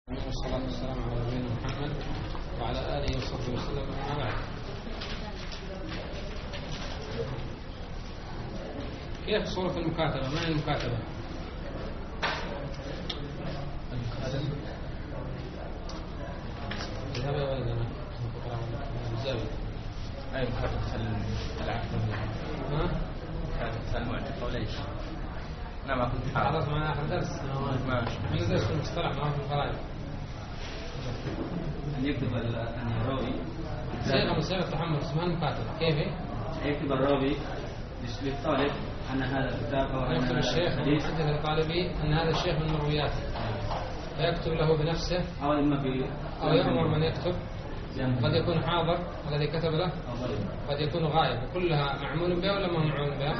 والصلاة والسلام على نبينا محمد وعلى آله وصحبه وسلم. أما بعد، كيف صورة المكاتبة؟ ما هي المكاتبة؟ هذا وين الزاوية؟ أي مكاتبة العقد. ها؟ مكاتبة المعتق وليش؟ نعم كنت خلاص معنا آخر درس. ماشي. درس المصطلح ما في القرائن. أن يكتب الراوي صيغة التحمل اسمها المكاتبة. كيف؟ يكتب الراوي للطالب أن هذا الكتاب أو أن يكتب هذا الشيخ الحديث المحدث لطالبه أن هذا الشيخ من مروياته، فيكتب له بنفسه أو إما أو يأمر من يكتب. قد يكون حاضر الذي كتب له، أو غيره. قد يكون غائب. كلها معمول بها ولا ما هو معمول بها؟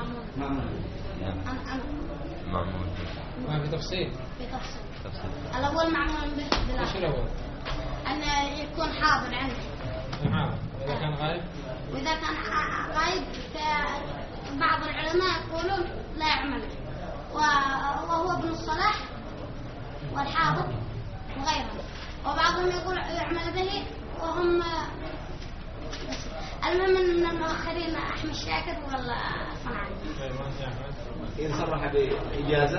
معمول. ما في تفصيل. في تفصيل. الأول معمول به ايش الأول؟ أن يكون حاضر عنده. حاضر. وإذا كان غائب؟ وإذا كان غائب بعض العلماء يقولون لا يعمل، وهو ابن الصلاح والحافظ وغيره، وبعضهم يقول يعمل به وهم. المهم أن المؤخرين أحمد شاكر ولا صنعاني. إن صرح بإجازة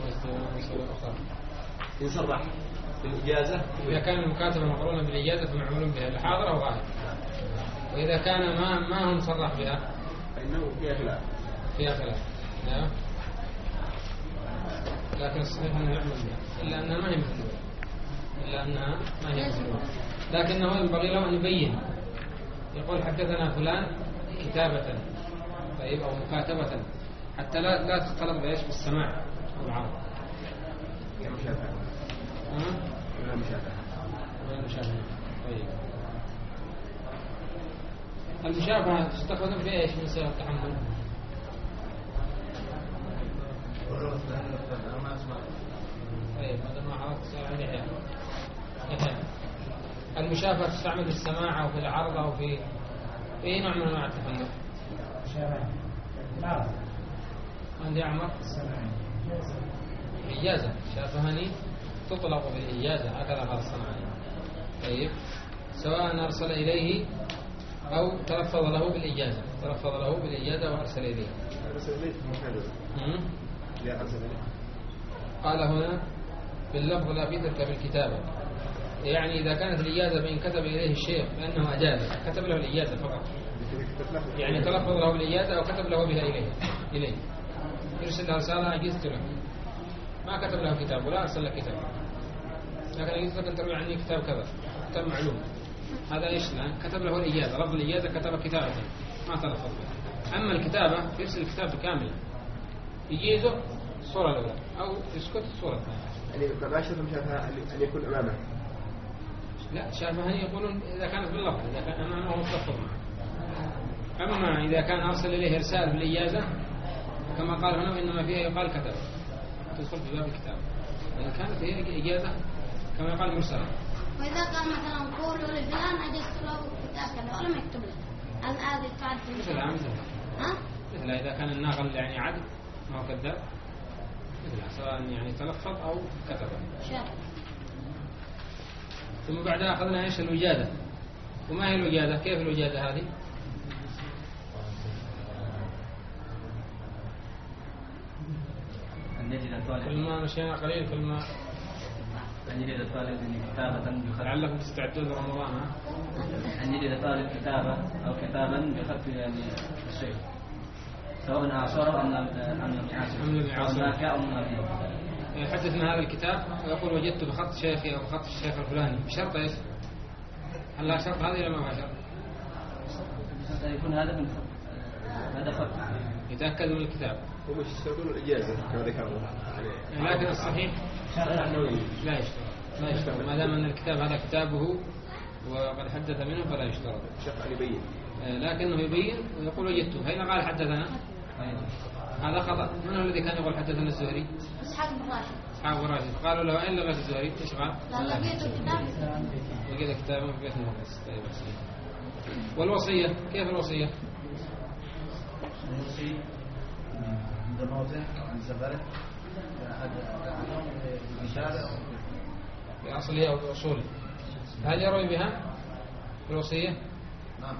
إن صرح بالإجازة إذا كان المكاتبة مقرونة بالإجازة فمعمول بها الحاضر أو غائب. وإذا كان ما هو مصرح بها فإنه فيها خلاف. فيها خلاف. نعم. لكن الصحيح أنه يعمل بها، إلا أنها ما هي مثلها. لكنه ينبغي له أن يبين، يقول حدثنا فلان كتابة، طيب، أو مكاتبة، حتى لا تختلط بإيش بالسماع أو العرض. كمشافهة. ولا مشافهة. طيب، المشابهة تستخدم في إيش من صيغ التحمل؟ طيب، هذا ما عرفت صار عندي حياة. المشابهة تستعمل في السماع أو في العرض أو في أي نوع من أنواع التحمل؟ عندي أعمر إجازة. شافهني تطلق بالإجازة، هكذا قال الصنعاني. طيب، سواء أرسل إليه أو تلفظ له بالإجازة وأرسل إليه. قال هنا باللفظ لا في تلك بالكتابة، يعني إذا كانت الإجازة بإن كتب إليه الشيخ بأنه أجاز، كتب له الإجازة فقط، يعني تلفظ له بالإجازة أو كتب له بها إليه يرسل له رسالة أجزت له، ما كتب له كتاب ولا أرسل له كتاب، لكن أجزت لك أن تروي عني كتاب كذا، كتاب معلوم، هذا إيش؟ لأن كتب له الإجازة، لفظ الإجازة كتب كتابة ما تلفظ بها. أما الكتابة يرسل الكتاب كاملا، يجيزه الصورة الأولى أو يسكت الصورة الثانية. يعني ما شرط مشافهة أن يكون أمامه. لا، شافهني يقولون إذا كانت باللفظ، إذا كان أمامه متلفظ معه. أما إذا كان أرسل إليه إرسال بالإجازة كما قال هنا إنما فيها يقال كتب، تدخل في باب الكتاب، وإن كانت هي إجازة كما يقال مرسلة. وإذا كان مثلا قولوا لفلان أجزت له كتاب كذا ولم يكتب له، هذه تعرف مثل إذا كان الناقل يعني عدل ما هو كذاب، مثلها سواء يعني تلفظ أو كتب. ثم بعدها أخذنا إيش؟ الوجادة. وما هي الوجادة؟ كيف الوجادة هذه؟ كل ما مشينا قليل كل ما أن يجد الطالب كتابة لعلكم تستعدون لرمضان. أن يجد الطالب كتابة أو كتابا بخط يعني الشيخ، سواء أعصره أم لم يعصره أو حدثنا هذا الكتاب ويقول وجدت بخط شيخي أو بخط الشيخ الفلاني، بشرط إيش؟ هل لا شرط هذه ولا ما شرط؟ يكون هذا من هذا خط يتأكد من الكتاب. ومش يشترطون الإجازة كما ذكرنا عليه. لكن الصحيح لا يشترط ما دام أن الكتاب هذا كتابه وقد حدث منه فلا يشترط. شرط أن يبين. لكنه يبين ويقول وجدته. هنا قال حدثنا، هذا خطأ. من هو الذي كان يقول حدثنا الزهري؟ أصحاب الراشد. قالوا له أين لغة الزهري؟ إيش قال؟ لا لقيت الكتاب. لقيت كتابا في بيت المقدس. طيب. والوصية كيف الوصية؟ الوصية عند موته عن سفره أحد بشارة بأصله أو بأصوله، هل يروي بها بالوصية؟ نعم.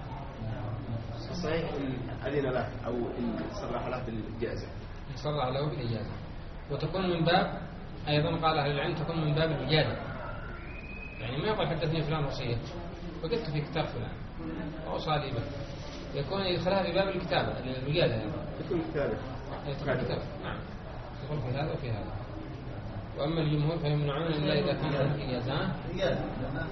صحيح إن أذن له أو إن صرح له بالجائزة. يصرح له بالإجازة، وتكون من باب أيضا قال أهل العلم تكون من باب الإجازة، يعني ما يقول حدثني فلان وصية وقلت في كتاب فلان أو صالبة، يكون يدخلها في باب الكتابة الإجازة يعني. تكون كتابة. نعم تدخل في هذا وفي هذا. وأما الجمهور فيمنعون إلا إذا كان الإجازة. إجازة.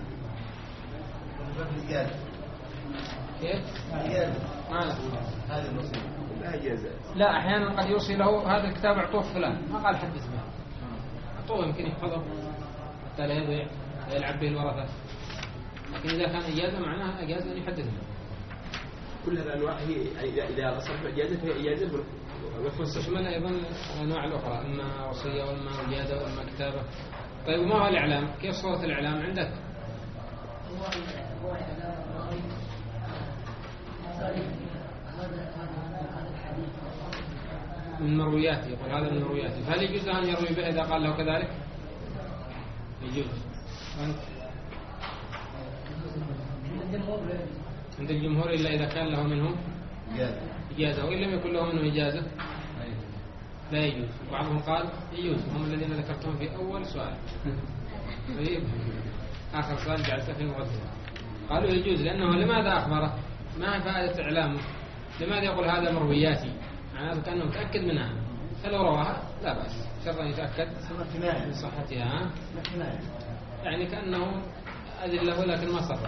إجازة. كيف؟ إجازة. ما هذه الوصية. لا إجازة. لا أحيانا قد يوصي له هذا الكتاب أعطوه فلان، ما قال حدث به، أعطوه يمكن يحفظه حتى لا يضيع يلعب به الورثة، لكن إذا كان إجازة معناها إجازة أن يحدث به. كل هذه الأنواع هي إذا أصبحت إجازة فهي إجازة تشمل أيضا الأنواع الأخرى، إما وصية وإما إجازة وإما كتابة. طيب وما هو الإعلام؟ كيف صورة الإعلام عندك؟ من مروياته، يقول هذا من مروياته، فهل يجوز أن يروي به إذا قال له كذلك؟ يجوز. أنت؟ عند الجمهور إلا إذا كان له منه إجازة، وإن لم يكن له منه إجازة لا يجوز. بعضهم قال يجوز، هم الذين ذكرتهم في أول سؤال. طيب آخر سؤال جعلت في المقدمة، قالوا يجوز لأنه لماذا أخبره؟ ما فائدة إعلامه؟ لماذا يقول هذا مروياتي؟ معناته كأنه متأكد منها، فلو رواها لا بأس، شرط أن يتأكد من صحتها. يعني كأنه أدله لكن ما صرح.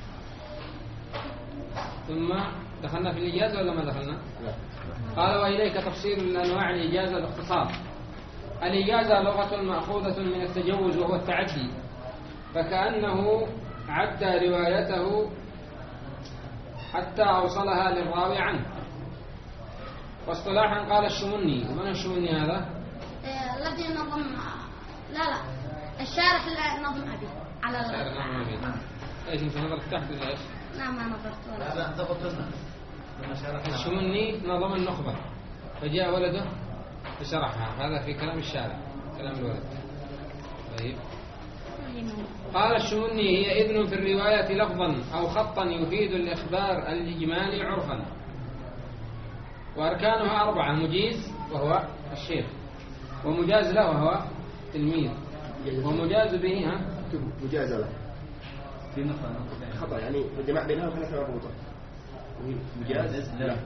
ثم دخلنا في الإجازة ولا ما دخلنا؟ قال وإليك تفصيل الأنواع الإجازة باختصار. الإجازة لغة مأخوذة من التجوز وهو التعدي، فكأنه عدى روايته حتى أوصلها للراوي عنه. واصطلاحا قال الشمني. ومن الشمني هذا؟ الذي نظم لا الشارح نظم أبي على الشارح نظم أبي. ايش انت نظرت تحت ولا ايش؟ لا ما نظرت لا ضبطنا. الشمني نظم النخبة فجاء ولده فشرحها، هذا في كلام الشارع كلام الولد. طيب قال الشمني هي إذن في الرواية لفظا أو خطا يفيد الإخبار الإجمالي عرفا، وأركانها 4: مجيز وهو الشيخ، ومجاز له وهو تلميذ، ومجاز به مجاز له في خطأ، يعني الجماع بينها وكانت مربوطة. مجاز له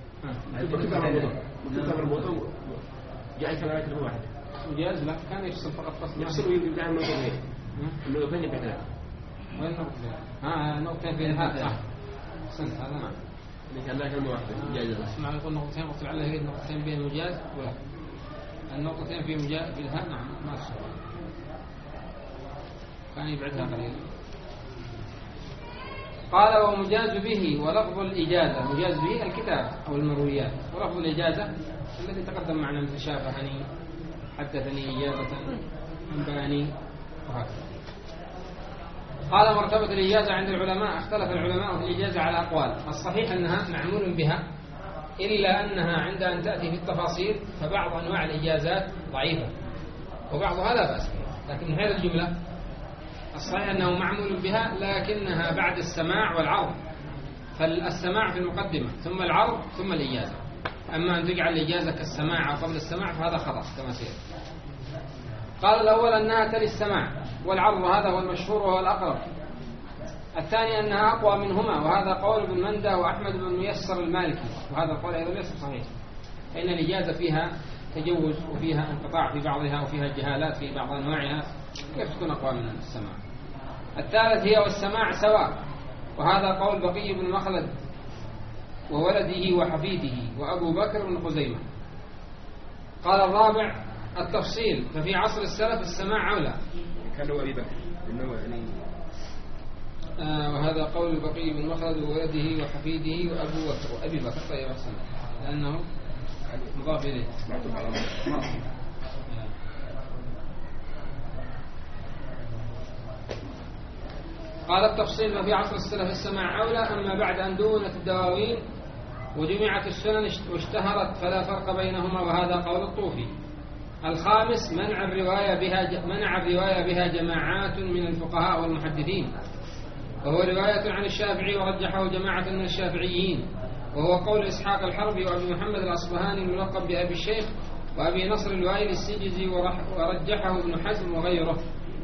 مكتوبة مربوطة جاء كلمات له واحد. مجاز لا كان يفصل فقط فصل يفصل ويبدأ النقطتين. النقطتين يبدأ. وين نقطتين؟ نقطتين في الهاء صح. سنت هذا نعم. اللي كان له كلمة واحدة مجاز له. اسمع يقول نقطتين قلت لعله هي النقطتين بين المجاز ولا النقطتين في مجاز في الهاء نعم ما صار. كان يبعدها قليلا. قال ومجاز به ولفظ الإجازة. مجاز به الكتاب أو المرويات، ولفظ الإجازة الذي تقدم معنا مثل شافهني، حدثني إجازة، أنبأني وهكذا. قال مرتبة الإجازة عند العلماء. اختلف العلماء في الإجازة على أقوال. الصحيح أنها معمول بها، إلا أنها عند أن تأتي في التفاصيل فبعض أنواع الإجازات ضعيفة وبعضها لا بأس بها، لكن من هذه الجملة الصحيح أنه معمول بها لكنها بعد السماع والعرض، فالسماع في المقدمة ثم العرض ثم الإجازة. أما أن تجعل الإجازة كالسماع أو قبل السماع فهذا خطأ كما سيأتي. قال الأول أنها تلي السماع والعرض، هذا هو المشهور وهو الأقرب. الثاني أنها أقوى منهما، وهذا قول ابن مندى وأحمد بن ميسر المالكي، وهذا القول أيضا ليس صحيح، فإن الإجازة فيها تجوز وفيها انقطاع في بعضها وفيها جهالات في بعض أنواعها، كيف تكون أقوى من السماع؟ الثالث هي والسماع سواء، وهذا قول بقي بن مخلد وولده وحفيده وأبو بكر بن خزيمة. قال الرابع التفصيل، ففي عصر السلف السماع أولى. كان هو أبي بكر إنه يعني وهذا قول بقي بن مخلد وولده وحفيده وأبو بكر وأبي بكر. طيب أحسن، لأنه مضاف إليه. قال التفصيل ما في عصر السلف السماع أولى، أما بعد أن دونت الدواوين وجمعت السنن واشتهرت فلا فرق بينهما، وهذا قول الطوفي. الخامس منع الرواية بها جماعات من الفقهاء والمحدثين، وهو رواية عن الشافعي ورجحه جماعة من الشافعيين، وهو قول إسحاق الحربي وأبي محمد الأصبهاني الملقب بأبي الشيخ وأبي نصر الوائل السجزي، ورجحه ابن حزم وغيره.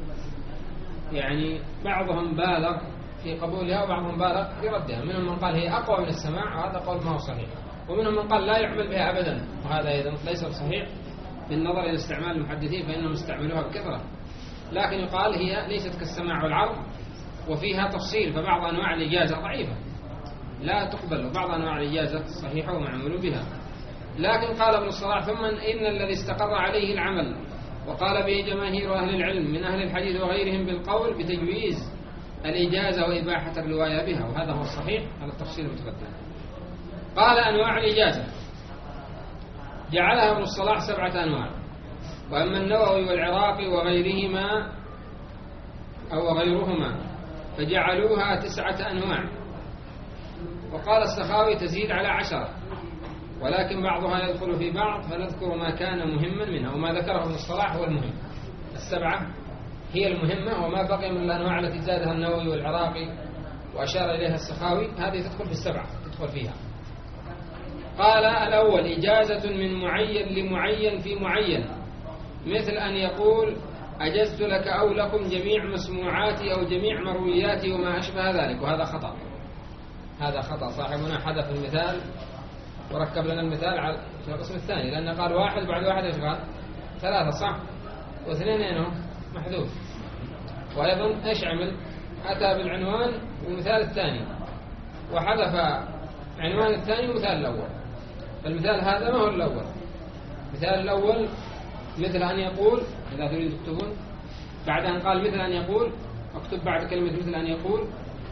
يعني بعضهم بالغ في قبولها وبعضهم بالغ في ردها، منهم من قال هي أقوى من السماع وهذا قول ما هو صحيح، ومنهم من قال لا يعمل بها أبدا وهذا أيضا ليس صحيح بالنظر إلى استعمال المحدثين فإنهم استعملوها بكثرة، لكن يقال هي ليست كالسماع والعرض وفيها تفصيل، فبعض أنواع الإجازة ضعيفة لا تقبل وبعض أنواع الإجازة صحيحة ومعمول بها. لكن قال ابن الصلاح ثم إن الذي استقر عليه العمل وقال به جماهير أهل العلم من أهل الحديث وغيرهم بالقول بتجويز الإجازة وإباحة الرواية بها، وهذا هو الصحيح على التفصيل المتقدم. قال أنواع الإجازة جعلها ابن الصلاح 7 أنواع، وأما النووي والعراقي وغيرهما أو غيرهما فجعلوها 9 أنواع، وقال السخاوي تزيد على 10، ولكن بعضها يدخل في بعض، فنذكر ما كان مهما منها، وما ذكره ابن الصلاح هو المهم. 7 هي المهمة، وما بقي من الأنواع التي زادها النووي والعراقي وأشار إليها السخاوي هذه تدخل في 7 تدخل فيها. قال الأول إجازة من معين لمعين في معين، مثل أن يقول أجزت لك أو لكم جميع مسموعاتي أو جميع مروياتي وما أشبه ذلك، وهذا خطأ. هذا خطأ، صاحبنا حذف المثال وركب لنا المثال على القسم الثاني، لأنه قال 1 بعد 1 إيش قال 3 صح، و2 هنا محذوف. وأيضا إيش عمل؟ أتى بالعنوان والمثال الثاني وحذف عنوان الثاني ومثال الأول، فالمثال هذا ما هو الأول. مثال الأول مثل أن يقول، إذا تريد تكتبون بعد أن قال مثل أن يقول اكتب بعد كلمة مثل أن يقول،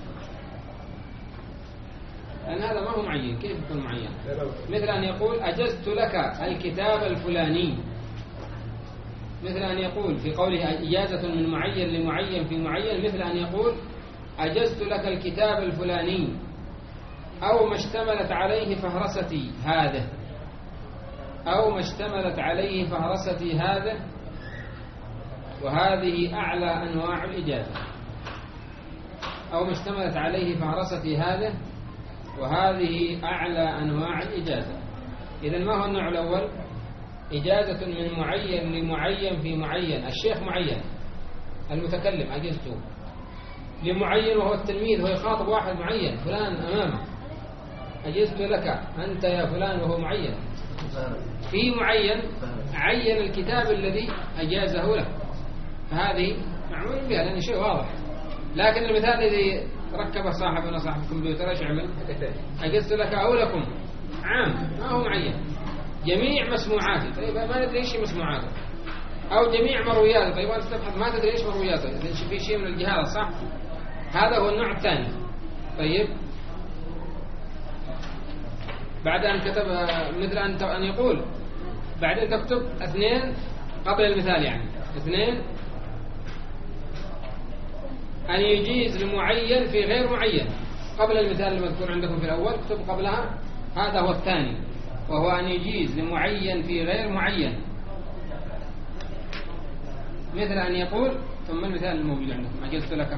لأن هذا ما هو معين. كيف يكون معين؟ مثل أن يقول أجزت لك الكتاب الفلاني، مثل أن يقول في قوله إجازة من معين لمعين في معين، مثل أن يقول أجزت لك الكتاب الفلاني أو ما اشتملت عليه فهرستي هذا، أو ما اشتملت عليه فهرستي هذا، وهذه أعلى أنواع الإجازة. أو ما اشتملت عليه فهرستي هذا، وهذه أعلى أنواع الإجازة. إذن ما هو النوع الأول؟ إجازة من معين لمعين في معين، الشيخ معين المتكلم أجزته لمعين وهو التلميذ، هو يخاطب واحد معين فلان أمامه، أجزت لك أنت يا فلان وهو معين. في معين عين الكتاب الذي أجازه له، فهذه معمول بها لأن شيء واضح. لكن المثال الذي ركبه صاحبنا صاحب الكمبيوتر ايش عمل؟ أجزت لك أو لكم عام، ما هو معين. جميع مسموعاتي، طيب ما ندري ايش مسموعاته، أو جميع مروياته، طيب أنت تبحث ما تدري ايش مروياته، إذا في شيء من الجهالة صح؟ هذا هو النوع الثاني. طيب بعد أن كتب مثل أن يقول بعدين تكتب 2 قبل المثال، يعني 2 أن يجيز لمعين في غير معين قبل المثال المذكور عندكم في الأول، اكتب قبلها هذا هو الثاني، وهو أن يجيز لمعين في غير معين، مثل أن يقول ثم المثال الموجود عندكم أجزت لك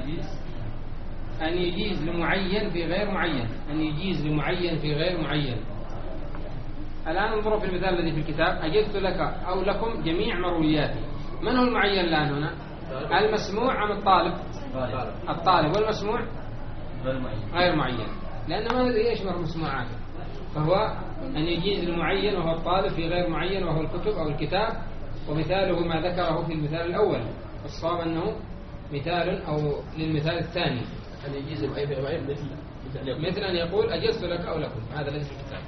أن يجيز لمعين في غير معين، أن يجيز لمعين في غير معين. الآن انظروا في المثال الذي في الكتاب، أجزت لك أو لكم جميع مروياتي. من هو المعين الآن هنا؟ المسموع أم الطالب؟ الطالب. والمسموع غير معين، لأنه ما ندري إيش مسموعاته، فهو أن يجيز المعين وهو الطالب في غير معين وهو الكتب أو الكتاب. ومثاله ما ذكره في المثال الأول، الصواب أنه مثال أو للمثال الثاني، أن يجيز المعين مثل أن يقول أجزت لك أو لكم، هذا الذي في الكتاب.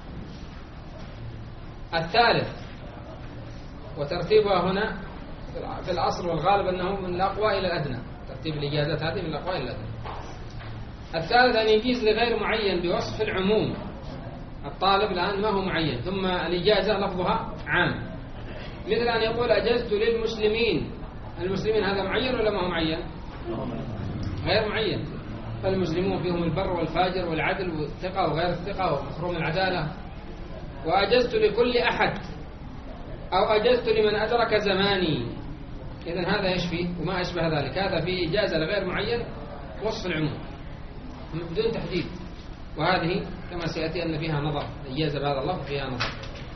الثالث وترتيبها هنا في الأصل والغالب أنه من الأقوى إلى الأدنى، ترتيب الإجازات هذه من الأقوى إلى الأدنى. الثالث أن يجيز لغير معين بوصف العموم، الطالب الآن ما هو معين، ثم الإجازة لفظها عام، مثل أن يقول أجزت للمسلمين. المسلمين هذا معين ولا ما هو معين؟ غير معين، فالمسلمون فيهم البر والفاجر والعدل والثقة وغير الثقة ومحروم العدالة. وأجزت لكل أحد، أو أجزت لمن أدرك زماني. إذن هذا يشفي وما أشبه ذلك، هذا في إجازة لغير معين وصف العموم بدون تحديد، وهذه كما سيأتي أن فيها نظر، الإجازة بهذا اللفظ فيها نظر.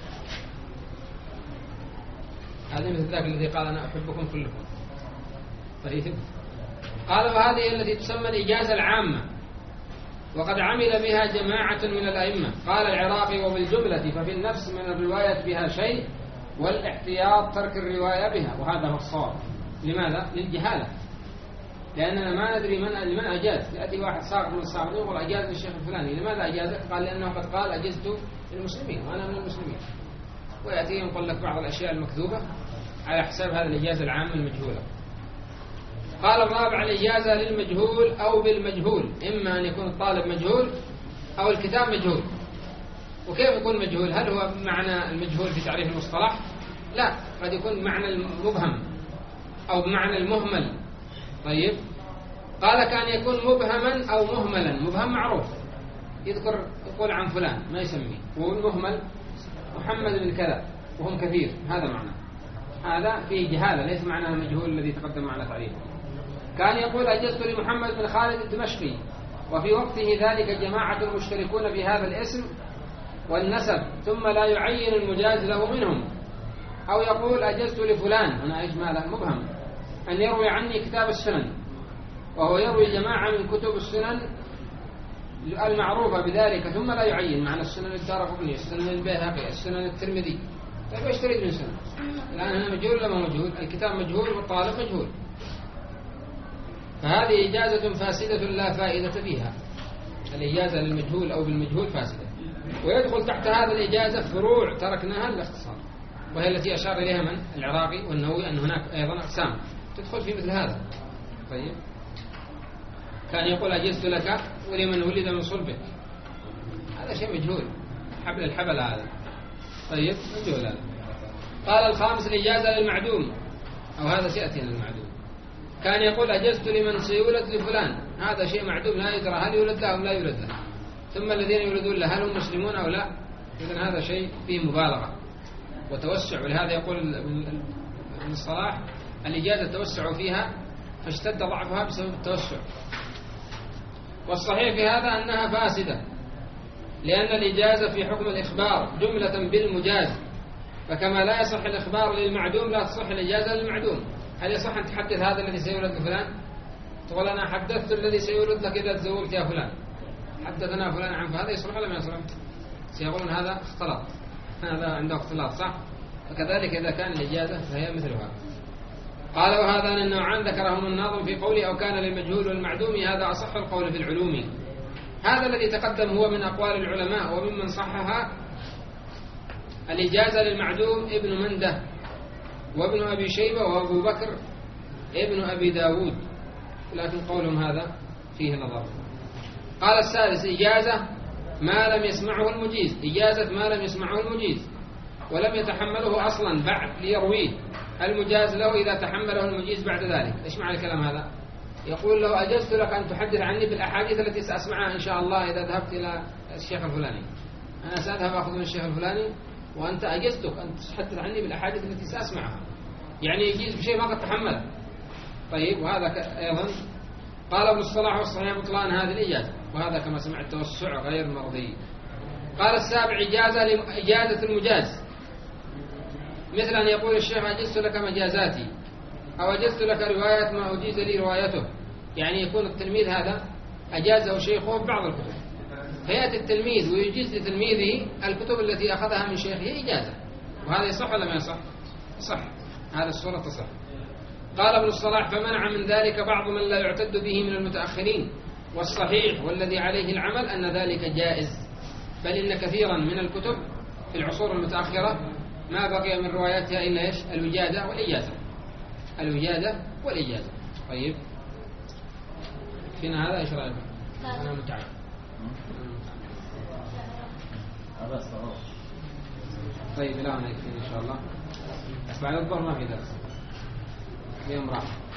هذا مثل ذاك الذي قال أنا أحبكم كلكم. طيب قال وهذه التي تسمى الإجازة العامة، وقد عمل بها جماعة من الأئمة. قال العراقي وبالجملة ففي النفس من الرواية بها شيء، والاحتياط ترك الرواية بها، وهذا هو الصواب. لماذا؟ للجهالة، لأننا ما ندري لمن أجاز. يأتي واحد ساقط من الساقطين يقول أجاز للشيخ الفلاني، لماذا أجازت؟ قال لأنه قد قال أجزت للمسلمين وأنا من المسلمين، ويأتي ينقل لك بعض الأشياء المكذوبة على حساب هذه الإجازة العامة المجهولة. قال الرابع الإجازة للمجهول أو بالمجهول، إما أن يكون الطالب مجهول أو الكتاب مجهول. وكيف يكون مجهول؟ هل هو بمعنى المجهول في تعريف المصطلح؟ لا، قد يكون بمعنى المبهم أو بمعنى المهمل. طيب قال كان يكون مبهما أو مهملا. مبهم معروف، يقول عن فلان ما يسميه، والمهمل محمد بن كذا وهم كثير، هذا معنى. هذا فيه جهالة، ليس معناه المجهول الذي تقدم معنا تعريفه. كان يقول أجزت لمحمد بن خالد الدمشقي، وفي وقته ذلك جماعة مشتركون بهذا الاسم والنسب، ثم لا يعين المجاز له منهم. أو يقول أجزت لفلان، أنا إيش ماله مبهم، أن يروي عني كتاب السنن، وهو يروي جماعة من كتب السنن المعروفة بذلك، ثم لا يعين معنى السنن الدارقطني، السنن البيهقي، السنن الترمذي. طيب ايش تريد من سنن؟ الآن هنا مجهول ولا ما مجهول؟ الكتاب مجهول والطالب مجهول. فهذه إجازة فاسدة لا فائدة فيها. الإجازة للمجهول أو بالمجهول فاسدة. ويدخل تحت هذا الإجازة فروع تركناها للاختصار، وهي التي أشار إليها من العراقي والنووي، أن هناك أيضا أقسام تدخل في مثل هذا. طيب كان يقول أجزت لك ولمن ولد من صلبك، هذا شيء مجهول، حبل الحبل هذا. طيب مجهول هذا. قال الخامس الإجازة للمعدوم، أو هذا سيأتي للمعدوم. كان يقول أجزت لمن سيولد لفلان، هذا شيء معدوم لا يدرى هل يولد له أو لا يولد له، ثم الذين يولدون له هل هم مسلمون أو لا. إذن هذا شيء فيه مبالغة وتوسع، ولهذا يقول ابن الصلاح الإجازة توسع فيها فاشتد ضعفها بسبب التوسع. والصحيح في هذا أنها فاسدة، لأن الإجازة في حكم الإخبار جملة بالمجاز، فكما لا يصح الإخبار للمعدوم لا تصح الإجازة للمعدوم. هل يصح أن تحدث هذا الذي سيولد لفلان؟ تقول أنا حدثت الذي سيولد لك إذا تزوجت يا فلان، حدثنا فلان عن، فهذا يصلح ولا ما يصلح؟ سيقولون هذا اختلط، هذا عنده اختلاط، صح؟ فكذلك إذا كان الإجازة فهي مثلها. قال وهذا النوعان ذكرهم الناظم في قوله أو كان للمجهول والمعدوم، هذا أصح القول في العلوم. هذا الذي تقدم هو من أقوال العلماء، وممن صحها الإجازة للمعدوم ابن منده وابن أبي شيبة وأبو بكر ابن أبي داود، لكن قولهم هذا فيه نظر. قال السادس إجازة ما لم يسمعه المجيز، إجازة ما لم يسمعه المجيز ولم يتحمله أصلا بعد ليرويه، المجاز له إذا تحمله المجيز بعد ذلك. إيش معنى الكلام هذا؟ يقول له أجزت لك أن تحدث عني بالأحاديث التي سأسمعها إن شاء الله إذا ذهبت إلى الشيخ الفلاني، أنا سأذهب أخذ من الشيخ الفلاني وأنت أجزتك أن تحدث عني بالأحاديث التي سأسمعها، يعني يجيز بشيء ما قد تحمله. طيب وهذا أيضا قال ابن الصلاح والصحيح بطلان هذه الإجازة، وهذا كما سمعت توسع غير مرضي. قال السابع إجازة المجاز، مثل أن يقول الشيخ أجزت لك مجازاتي، أو أجزت لك رواية ما أجيز لي روايته، يعني يكون التلميذ هذا أجازه شيخه ببعض الكتب، فيأتي التلميذ ويجيز لتلميذه الكتب التي أخذها من شيخه إجازة، وهذا يصح ولا ما يصح؟ صح، هذا الصورة تصح. قال ابن الصلاح فمنع من ذلك بعض من لا يعتد به من المتأخرين، والصحيح والذي عليه العمل أن ذلك جائز، بل إن كثيرا من الكتب في العصور المتأخرة ما بقي من رواياتها إلا إيش؟ الوجادة والإجازة، الوجادة والإجازة. طيب فينا هذا إيش رأيك؟ أنا متعب. طيب لا أنا يكفينا إن شاء الله، بعد الظهر ما في درس، اليوم راح.